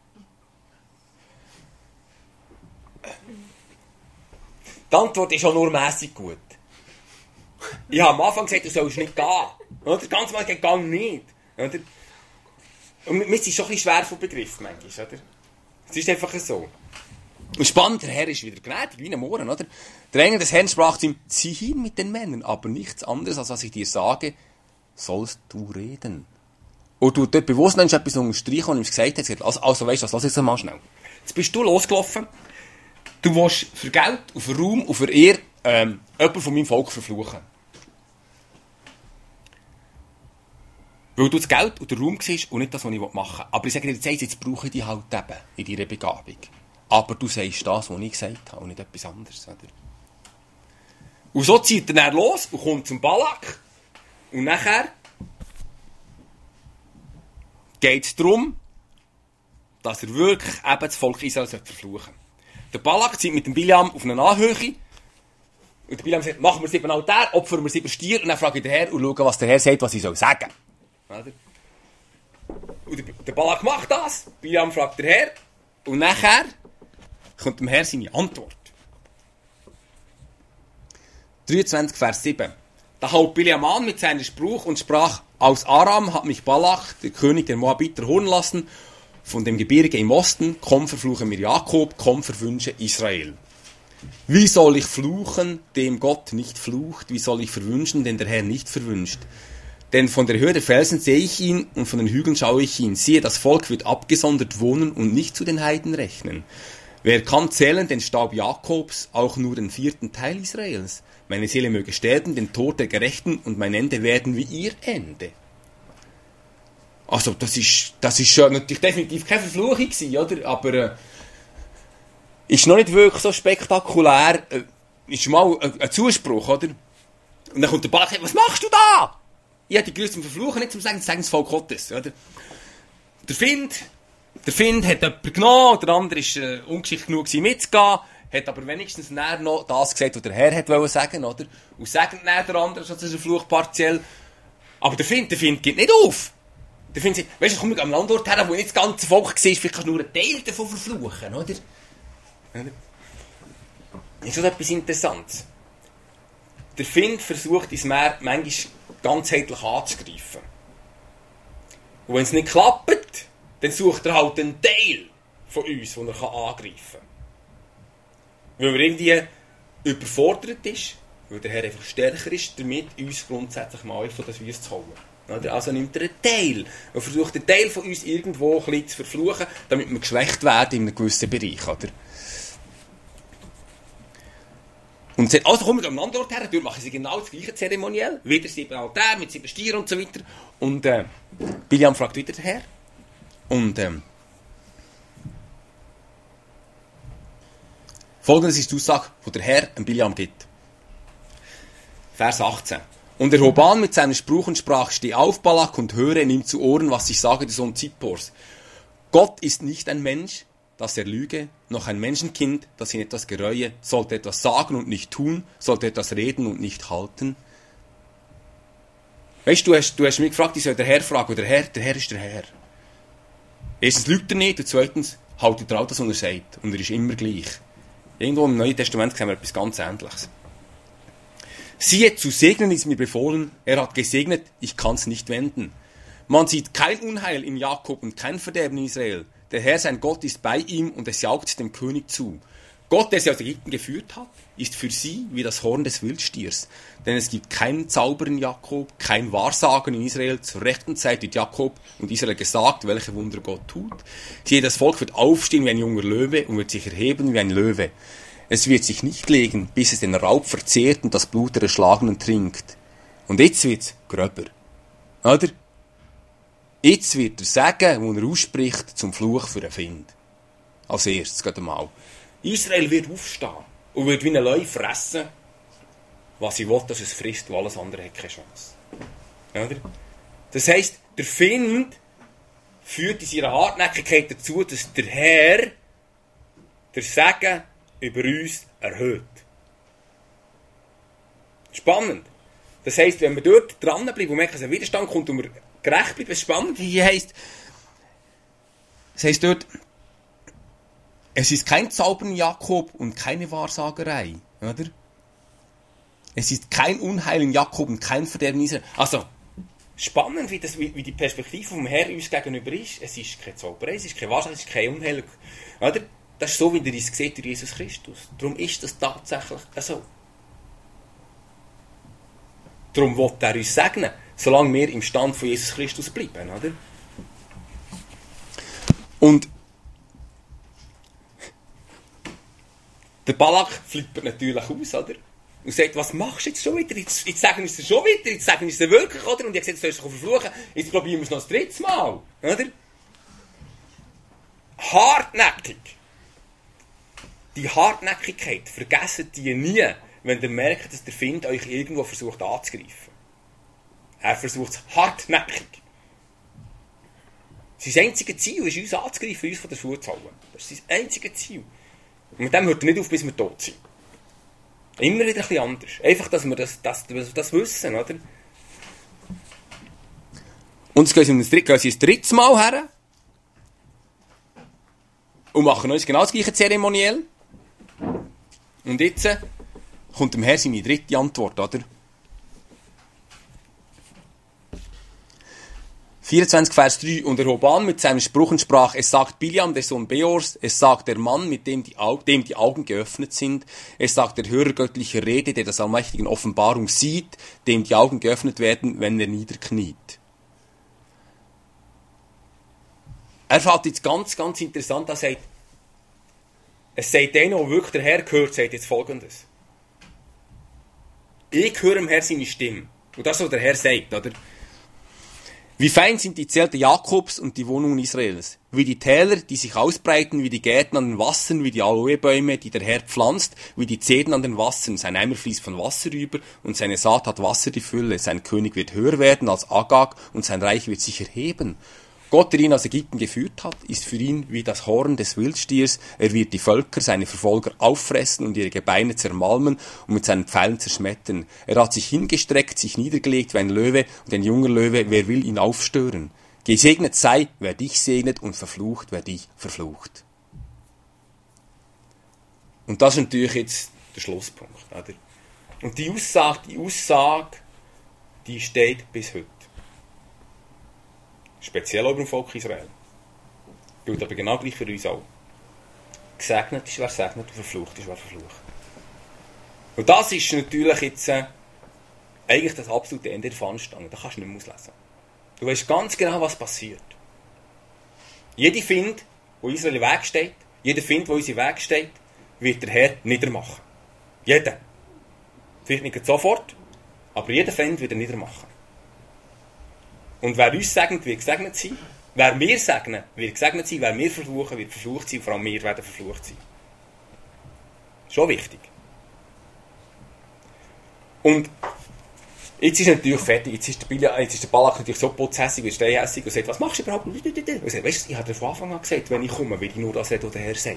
Die Antwort ist auch nur mässig gut. Ich habe am Anfang gesagt, du sollst nicht gehen. Oder? Ganz mal geht gang nicht. Oder? Und mir ist schon ein bisschen schwer vom Begriff manchmal, oder? Es ist einfach so. Und spannend, der Herr ist wieder gnädig, wie ein Mohren, oder? Der Engel des Herrn sprach zu ihm, zieh hin mit den Männern, aber nichts anderes, als was ich dir sage, sollst du reden. Und du dort bewusst noch etwas unterstreichen, und ihm gesagt hat, also, also weißt du was, lass jetzt mal schnell. Jetzt bist du losgelaufen, du willst für Geld und für Ruhm und für Ehre ähm, jemanden von meinem Volk verfluchen. Weil du das Geld und der Ruhm siehst und nicht das, was ich machen will. Aber ich sage dir jetzt, jetzt brauche ich dich halt eben in deiner Begabung. Aber du sagst das, was ich gesagt habe, und nicht etwas anderes. Oder? Und so zieht er dann los und kommt zum Balak. Und nachher geht es darum, dass er wirklich eben das Volk Israel verfluchen sollte. Der Balak zieht mit dem Biliam auf eine Anhöhe. Und der Biliam sagt, machen wir sieben Altäre, opfern wir sieben Stiere. Und dann frage ich den Herr und schaue, was der Herr sagt, was ich soll sagen. Oder? Und der Balak macht das. Biliam fragt den Herr. Und nachher kommt dem Herr seine Antwort. dreiundzwanzig, Vers sieben. Da haut Bileam an mit seinem Spruch und sprach, aus Aram hat mich Balak, der König der Moabiter, holen lassen, von dem Gebirge im Osten, komm, verfluche mir Jakob, komm, verwünsche Israel. Wie soll ich fluchen, dem Gott nicht flucht? Wie soll ich verwünschen, den der Herr nicht verwünscht? Denn von der Höhe der Felsen sehe ich ihn und von den Hügeln schaue ich ihn. Siehe, das Volk wird abgesondert wohnen und nicht zu den Heiden rechnen. Wer kann zählen den Staub Jakobs, auch nur den vierten Teil Israels? Meine Seele möge sterben, den Tod der Gerechten, und mein Ende werden wie ihr Ende. Also, das ist, das ist schon natürlich definitiv keine Verfluchung gewesen, oder? Aber, äh, ist noch nicht wirklich so spektakulär, äh, ist mal ein, ein Zuspruch, oder? Und dann kommt der Balak, was machst du da? Ich hätte die Grüße zum Verfluchen, nicht zum Sagen, zu sagen, das Volk Gottes, oder? Der Find, der Find hat jemanden genommen, der andere war äh, ungeschickt genug mitzugehen, hat aber wenigstens näher noch das gesagt, was der Herr hat wollen sagen, oder? Und sagt näher der andere, das ist ein Fluch partiell. Aber der Find, der Find geht nicht auf. Der Find sagt, weißt du, komm ich am Landort her, wo nicht das ganze Volk war, vielleicht kannst du nur einen Teil davon verfluchen, oder? Oder? Ist schon etwas Interessantes. Der Find versucht, ins Meer manchmal ganzheitlich anzugreifen. Und wenn es nicht klappt, dann sucht er halt einen Teil von uns, den er angreifen kann. Weil er irgendwie überfordert ist, weil der Herr einfach stärker ist, damit uns grundsätzlich mal von das Wies zu holen. Also nimmt er einen Teil und versucht einen Teil von uns irgendwo ein bisschen zu verfluchen, damit wir geschwächt werden in einem gewissen Bereich. Oder? Und sagt, also kommen wir am anderen Ort her, dort machen sie genau das gleiche Zeremoniell, wieder sieben Altäre mit sieben Stieren und so weiter. Und äh, Bileam fragt wieder den Herr. Und ähm, folgendes ist die Aussage, die der Herr an Bileam gibt. Vers achtzehn. Und er hob an mit seinem Spruch und sprach, steh auf, Balak, und höre, nimm zu Ohren, was ich sage, der Sohn Zippors. Gott ist nicht ein Mensch, dass er lüge, noch ein Menschenkind, das ihn etwas gereue, sollte etwas sagen und nicht tun, sollte etwas reden und nicht halten. Weißt du, du hast, du hast mich gefragt, ich soll der Herr fragen, und der Herr, der Herr ist der Herr. Erstens lügt er nicht, und zweitens haltet er auch das, was er sagt, und er ist immer gleich. Irgendwo im Neuen Testament sehen wir etwas ganz Ähnliches. Siehe, zu segnen ist mir befohlen, er hat gesegnet, ich kann's nicht wenden. Man sieht kein Unheil in Jakob und kein Verderben in Israel. Der Herr, sein Gott, ist bei ihm und es jauchzt dem König zu. Gott, der sie aus Ägypten geführt hat, ist für sie wie das Horn des Wildstiers. Denn es gibt keinen Zauber in Jakob, kein Wahrsagen in Israel. Zur rechten Zeit wird Jakob und Israel gesagt, welche Wunder Gott tut. Siehe, das Volk wird aufstehen wie ein junger Löwe und wird sich erheben wie ein Löwe. Es wird sich nicht legen, bis es den Raub verzehrt und das Blut der Erschlagenen trinkt. Und jetzt wird's gröber. Oder? Jetzt wird er sagen, wo er ausspricht, zum Fluch für den Find. Als erstes, geht einmal. Israel wird aufstehen und wird wie ein Löwe fressen, was sie will, dass es frisst, weil alles andere hat keine Chance. Oder? Das heisst, der Find führt in seiner Hartnäckigkeit dazu, dass der Herr der Segen über uns erhöht. Spannend. Das heisst, wenn wir dort dranbleiben und merken, dass ein Widerstand kommt und wir gerecht bleiben, das ist spannend. Hier heisst, es heisst dort, es ist kein Zauber in Jakob und keine Wahrsagerei. Oder? Es ist kein Unheil in Jakob und kein Verderben in Israel. Also, spannend, wie, das, wie, wie die Perspektive vom Herrn uns gegenüber ist. Es ist keine Zauberei, es ist keine Wahrsagerei, es ist kein Unheil. Oder? Das ist so, wie er es sieht durch Jesus Christus. Darum ist das tatsächlich so. Darum will er uns segnen, solange wir im Stand von Jesus Christus bleiben. Oder? Und der Balak flippert natürlich aus, oder? Und sagt, was machst du jetzt schon wieder? Jetzt, jetzt sagen wir es dir schon wieder, jetzt sagen wir es dir wirklich, oder? Und ich habe gesagt, du sollst dich verfluchen, jetzt probieren wir es noch das dritte Mal. Oder? Hartnäckig. Die Hartnäckigkeit, vergessen die nie, wenn ihr merkt, dass der Find euch irgendwo versucht anzugreifen. Er versucht es hartnäckig. Sein einziges Ziel ist, uns anzugreifen, uns von der Schuhe zu holen. Das ist sein einziges Ziel. Und mit dem hört er nicht auf, bis wir tot sind. Immer wieder ein bisschen anders. Einfach, dass wir das, das, das wissen, oder? Und jetzt gehen sie ins dritte Mal her. und machen uns genau das gleiche Zeremoniell. Und jetzt kommt dem Herr seine dritte Antwort, oder? vierundzwanzig, Vers drei. Und er hob an mit seinem Spruch und sprach, es sagt Biliam, der Sohn Beors, es sagt der Mann, mit dem die, Au- dem die Augen geöffnet sind, es sagt der Hörer göttlicher Rede, der das allmächtigen Offenbarung sieht, dem die Augen geöffnet werden, wenn er niederkniet. Er fällt jetzt ganz, ganz interessant, er sagt, es sagt einer, der wirklich der Herr gehört, sagt jetzt Folgendes. Ich höre dem Herr seine Stimme. Und das, was der Herr sagt, oder? Wie fein sind die Zelte Jakobs und die Wohnungen Israels. Wie die Täler, die sich ausbreiten, wie die Gärten an den Wassern, wie die Aloebäume, die der Herr pflanzt, wie die Zeden an den Wassern. Sein Eimer fließt von Wasser über und seine Saat hat Wasser die Fülle. Sein König wird höher werden als Agag und sein Reich wird sich erheben. Gott, der ihn aus Ägypten geführt hat, ist für ihn wie das Horn des Wildstiers. Er wird die Völker, seine Verfolger, auffressen und ihre Gebeine zermalmen und mit seinen Pfeilen zerschmettern. Er hat sich hingestreckt, sich niedergelegt wie ein Löwe und ein junger Löwe, wer will ihn aufstören? Gesegnet sei, wer dich segnet und verflucht, wer dich verflucht. Und das ist natürlich jetzt der Schlusspunkt, oder? Und die Aussage, die Aussage, die steht bis heute. Speziell über dem Volk Israel. Gilt aber genau gleich für uns auch. Gesegnet ist, wer segnet, und verflucht ist, wer verflucht. Und das ist natürlich jetzt äh, eigentlich das absolute Ende der Fahnenstange. Da kannst du nicht mehr auslesen. Du weißt ganz genau, was passiert. Jede Find, wo Israel im Weg steht, jeder Find, wo uns im Weg steht, wird der Herr niedermachen. Jeder. Vielleicht nicht sofort, aber jeder Find wird er niedermachen. Und wer uns segnet, wird gesegnet sein. Wer wir segnen, wird gesegnet sein. Wer wir verfluchen, wird verflucht sein. Und vor allem wir werden verflucht sein. Schon wichtig. Und jetzt ist er natürlich fertig. Jetzt ist der, Bilja, jetzt ist der Balak natürlich so putzhässig und steinhässig und sagt, was machst du überhaupt? Und er sagt, weißt du, ich habe dir von Anfang an gesagt, wenn ich komme, will ich nur das reden, was der Herr sagt.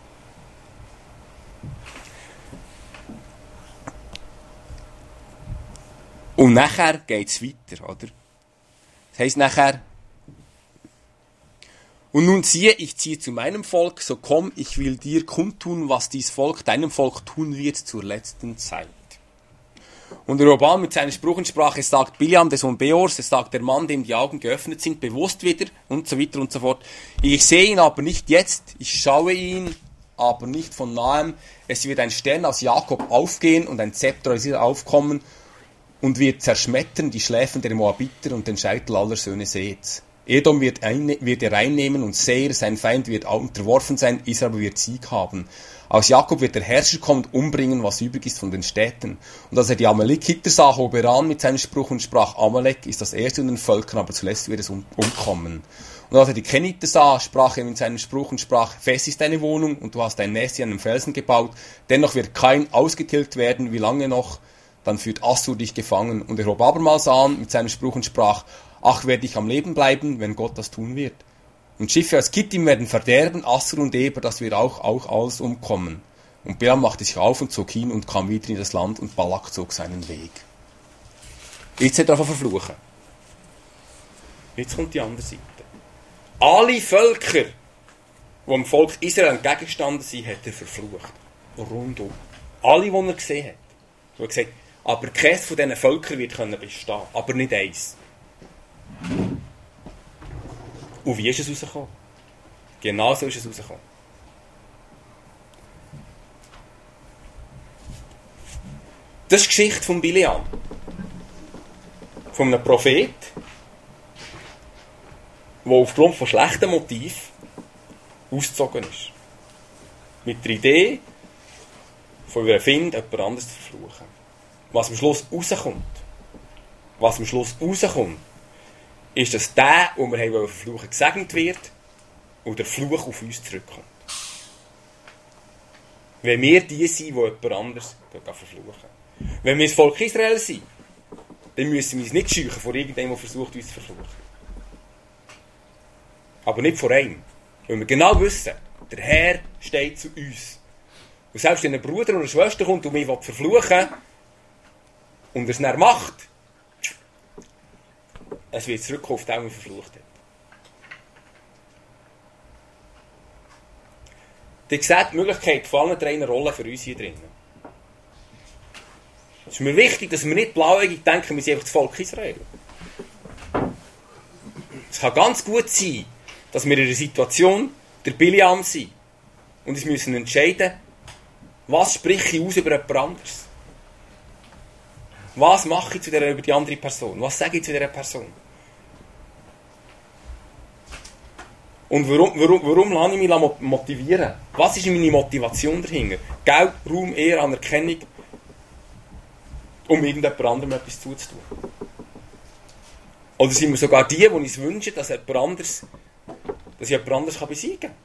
Und nachher geht es weiter, oder? Das heisst nachher, und nun siehe, ich ziehe zu meinem Volk, so komm, ich will dir kundtun, was dies Volk deinem Volk tun wird zur letzten Zeit. Und der Rehoboam mit seinen Sprüchen sprach, es sagt Biliam, der Sohn Beors, es sagt der Mann, dem die Augen geöffnet sind, bewusst wieder, und so weiter und so fort. Ich sehe ihn aber nicht jetzt, ich schaue ihn, aber nicht von nahem. Es wird ein Stern aus Jakob aufgehen und ein Zepter aus ihr aufkommen, und wird zerschmettern die Schläfen der Moabiter und den Scheitel aller Söhne Seths. Edom wird, ein, wird er einnehmen und Seir, sein Feind, wird unterworfen sein, Israel wird Sieg haben. Aus Jakob wird der Herrscher kommen und umbringen, was übrig ist von den Städten. Und als er die Amalekiter sah, hob er an mit seinem Spruch und sprach, Amalek ist das erste unter den Völkern, aber zuletzt wird es um, umkommen. Und als er die Keniter sah, sprach er mit seinem Spruch und sprach, Fest ist deine Wohnung und du hast dein Nest an einem Felsen gebaut, dennoch wird kein ausgetilgt werden, wie lange noch? Dann führt Assur dich gefangen. Und er hob abermals an mit seinem Spruch und sprach, ach, werde ich am Leben bleiben, wenn Gott das tun wird. Und Schiffe aus Kittim werden verderben, Assur und Eber, das wird auch, auch alles umkommen. Und Bilam machte sich auf und zog hin und kam wieder in das Land und Balak zog seinen Weg. Jetzt hat er davon verfluchen. Jetzt kommt die andere Seite. Alle Völker, die dem Volk Israel entgegengestanden sind, hat er verflucht. Rundum. Alle, die er gesehen hat. Er hat gesagt, aber keines von diesen Völkern wird bestehen, aber nicht eins. Und wie ist es rausgekommen? Genau so ist es rausgekommen. Das ist die Geschichte von Biliam. Von einem Prophet, der aufgrund von schlechten Motiven ausgezogen ist. Mit der Idee, von einem Find jemand anderes zu verfluchen. Was am Schluss rauskommt, was am Schluss rauskommt, ist, dass der, den wir verfluchen, gesegnet wird und der Fluch auf uns zurückkommt. Wenn wir die sind, die jemand anderes verfluchen. Wenn wir das Volk Israel sind, dann müssen wir uns nicht scheuchen vor irgendjemandem, der versucht, uns zu verfluchen. Aber nicht vor einem. Weil wir genau wissen, der Herr steht zu uns. Und selbst wenn ein Bruder oder eine Schwester kommt und mich verfluchen und es nicht macht, es wird zurückkommen auf den, der mich verflucht hat. Ihr seht die Möglichkeit von allen drei Rollen für uns hier drinnen. Es ist mir wichtig, dass wir nicht blauäugig denken, wir sind einfach das Volk Israel. Es kann ganz gut sein, dass wir in einer Situation der Biliam sind und uns müssen entscheiden, was spreche ich aus über jemand anderes? Was mache ich zu der, über die andere Person? Was sage ich zu dieser Person? Und warum, warum, warum lasse ich mich motivieren? Was ist meine Motivation dahinter? Geld, Ruhm, Ehre, Anerkennung, um irgendjemand anderem etwas zuzutun? Oder sind wir sogar die, die uns wünschen, dass jemand anderes, dass ich jemand anderes besiegen kann?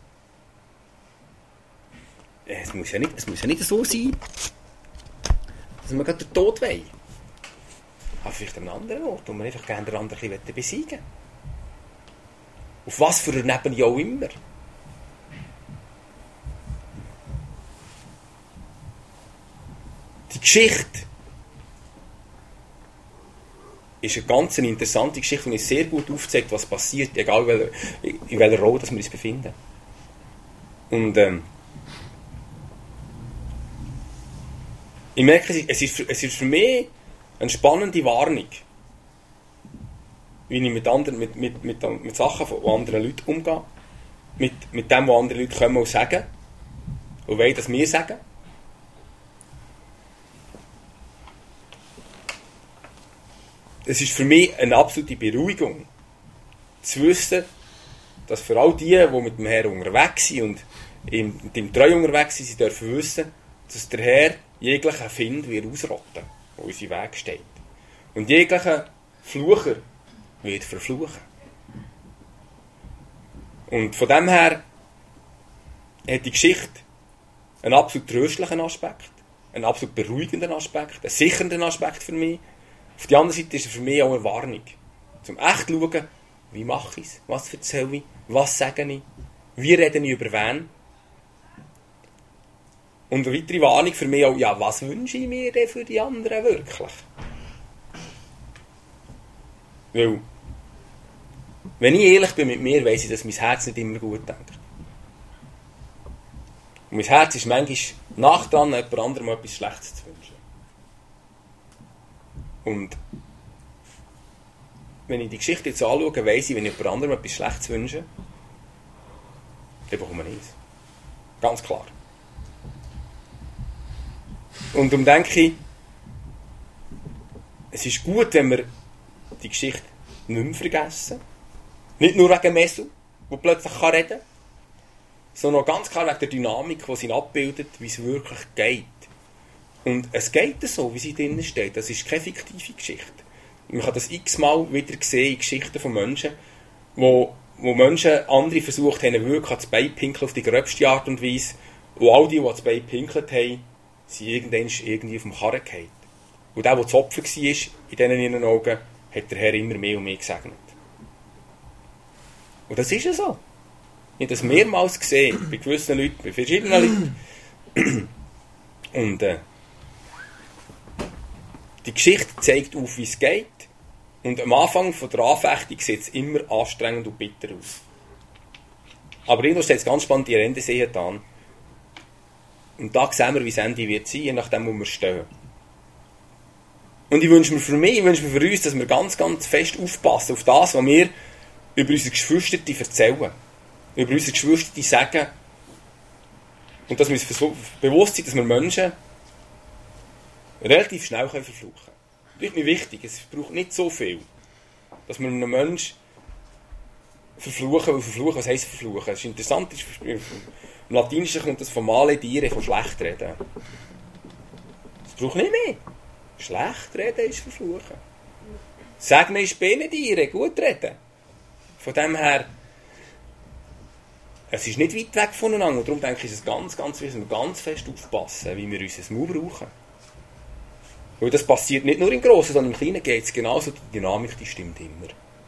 Es muss ja nicht, es muss ja nicht so sein, dass wir gerade den Tod wollen. Aber vielleicht an einem anderen Ort, wo wir einfach gerne den anderen ein bisschen besiegen wollen. Auf was für einer Ebene auch immer. Die Geschichte ist eine ganz interessante Geschichte, die uns sehr gut aufzeigt, was passiert, egal in welcher Rolle wir uns befinden. Und ähm, ich merke, es ist, es ist für mich eine spannende Warnung, wie ich mit, anderen, mit, mit, mit, mit Sachen von anderen Leuten umgehe, mit, mit dem, was andere Leute kommen und sagen, und wollen, dass wir sagen. Es ist für mich eine absolute Beruhigung, zu wissen, dass für all die, die mit dem Herrn unterwegs sind und mit ihm treu unterwegs sind, sie dürfen wissen, dass der Herr jeglichen Find wird ausrotten, der in unserem Weg steht. Und jeglichen Flucher wird verfluchen. Und von dem her hat die Geschichte einen absolut tröstlichen Aspekt, einen absolut beruhigenden Aspekt, einen sichernden Aspekt für mich. Auf der anderen Seite ist es für mich auch eine Warnung, zum echt zu schauen, wie mache ich es, was erzähle ich, was sage ich, wie rede ich über wen. Und eine weitere Warnung für mich auch, ja, was wünsche ich mir denn für die anderen wirklich? Weil, wenn ich ehrlich bin mit mir, weiss ich, dass mein Herz nicht immer gut denkt. Und mein Herz ist manchmal nach dran, jemand anderem etwas Schlechtes zu wünschen. Und wenn ich die Geschichte jetzt anschaue, weiss ich, wenn ich jemand anderem etwas Schlechtes wünsche, dann bekomme ich es. Ganz klar. Und darum denke ich, es ist gut, wenn wir die Geschichte nicht mehr vergessen. Nicht nur wegen Mesu, der plötzlich reden kann, sondern ganz klar wegen der Dynamik, die sie abbildet, wie es wirklich geht. Und es geht so, wie sie drinnen steht. Das ist keine fiktive Geschichte. Man kann das x-mal wieder sehen in Geschichten von Menschen, wo, wo Menschen andere versucht haben, wirklich ans Bein pinkeln auf die gröbste Art und Weise. Und all die, die ans Bein pinkelt haben, sind irgendwann irgendwie auf dem Karren gefallen. Und der, der das Opfer war, in diesen ihren Augen, hat der Herr immer mehr und mehr gesegnet. Und das ist ja so. Ich habe das mehrmals gesehen, bei gewissen Leuten, bei verschiedenen Leuten. Und äh, die Geschichte zeigt auf, wie es geht. Und am Anfang von der Anfechtung sieht es immer anstrengend und bitter aus. Aber irgendwo steht es ganz spannend, die Ende sehen an. Und da sehen wir, wie das Ende wird sein, je nachdem, wo wir stehen. Und ich wünsche mir für mich, ich wünsche mir für uns, dass wir ganz, ganz fest aufpassen auf das, was wir über unsere Geschwister erzählen. Über unsere Geschwister sagen. Und dass wir uns bewusst sind, dass wir Menschen relativ schnell verfluchen können. Das ist mir wichtig. Es braucht nicht so viel, dass wir einen Menschen verfluchen. Weil verfluchen, was heisst verfluchen? Das ist interessant. Im Latinischen kommt das von male dire, von schlecht reden. Es braucht nicht mehr. Schlecht reden ist verfluchen. Segnen ist benediere, gut reden. Von dem her, es ist nicht weit weg voneinander. Und darum denke ich, ist es ganz, ganz wichtig, dass wir ganz fest aufpassen, wie wir unser Maul brauchen. Weil das passiert nicht nur im Grossen, sondern im Kleinen geht es genauso. Die Dynamik, die stimmt immer.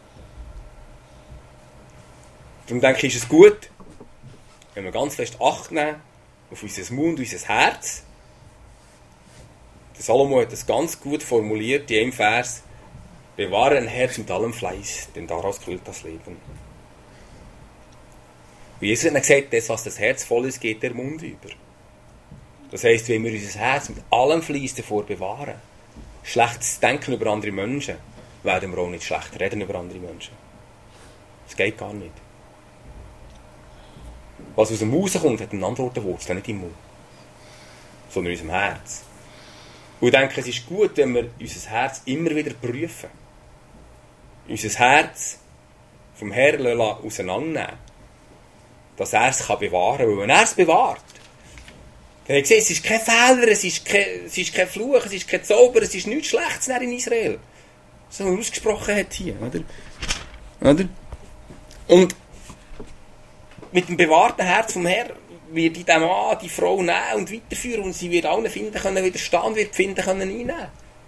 Darum denke ich, ist es gut, wenn wir ganz fest Acht nehmen auf unser Maul und unser Herz. Der Salomo hat das ganz gut formuliert in einem Vers. Bewahre ein Herz mit allem Fleiß, denn daraus quillt das Leben. Und Jesus hat dann gesagt, das, was das Herz voll ist, geht der Mund über. Das heisst, wenn wir unser Herz mit allem Fleiss davor bewahren, schlechtes Denken über andere Menschen, werden wir auch nicht schlecht reden über andere Menschen. Das geht gar nicht. Was aus dem Mund kommt, hat einen antworten Wurzel, nicht im Mund, sondern in unserem Herz. Und ich denke, es ist gut, wenn wir unser Herz immer wieder prüfen. Unser Herz vom Herrn auseinandernehmen, dass er es bewahren kann. Weil wenn er es bewahrt, dann hat er gesehen, es ist kein Fehler, es ist kein, es ist kein Fluch, es ist kein Zauber, es ist nichts Schlechtes in Israel. So wie er ausgesprochen hat hier, oder? Oder? Und mit dem bewahrten Herz vom Herrn wird die dem Mann, die Frau nehmen und weiterführen und sie wird allen finden können, widerstehen, wird finden können, einnehmen.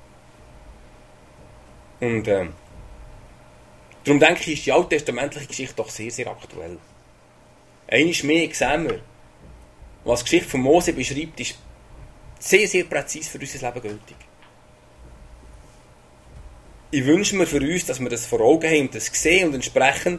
Und äh, darum denke ich, ist die alttestamentliche Geschichte doch sehr, sehr aktuell. Einmal mehr sehen wir, was die Geschichte von Mose beschreibt, ist sehr, sehr präzise für unser Leben gültig. Ich wünsche mir für uns, dass wir das vor Augen haben und das sehen und entsprechend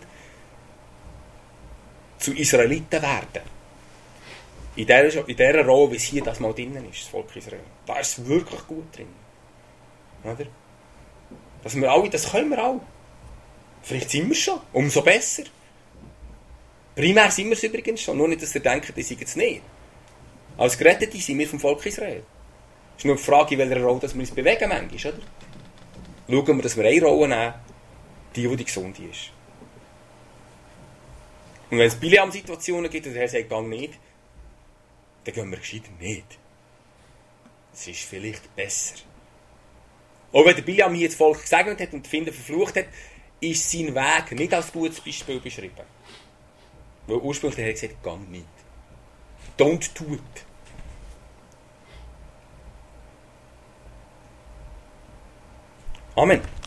zu Israeliten werden. In dieser, in dieser Rolle, wie es hier das mal drinnen ist, das Volk Israel. Da ist es wirklich gut drin. Oder? Dass wir alle, das können wir auch. Vielleicht sind wir es schon. Umso besser. Primär sind wir es übrigens schon. Nur nicht, dass ihr denkt, die sind es nicht. Als Gerettete sind wir vom Volk Israel. Es ist nur die Frage, in welcher Rolle dass wir uns bewegen manchmal, oder? Schauen wir, dass wir eine Rolle nehmen, die, die die gesunde ist. Und wenn es Bileam-Situationen gibt, und der Herr sagt, gang nicht, dann gehen wir gescheiter nicht. Es ist vielleicht besser. Auch wenn der Bileam hier das Volk gesegnet hat und die Finder verflucht hat, ist sein Weg nicht als gutes Beispiel beschrieben. Weil ursprünglich der Herr gesagt, gang nicht. Don't do it. Amen.